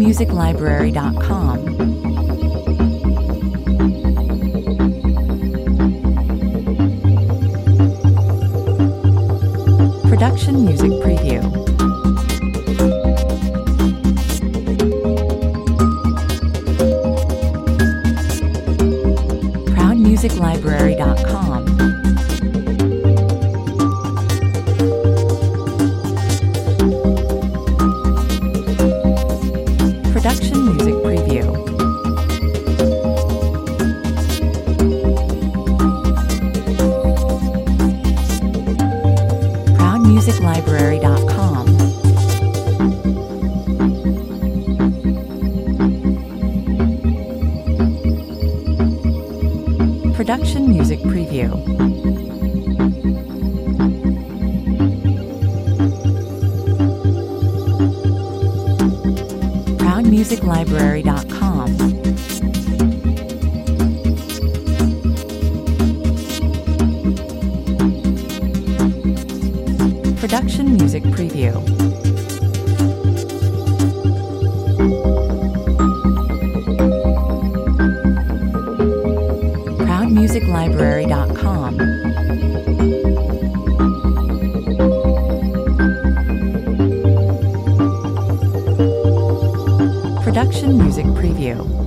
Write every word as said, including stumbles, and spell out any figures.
music library dot com. Production Music Preview. proud music library dot com. Production Music Preview. proud music library dot com. Production Music Preview. proud music library dot com. Production Music Preview. proud music library dot com. Production Music Preview.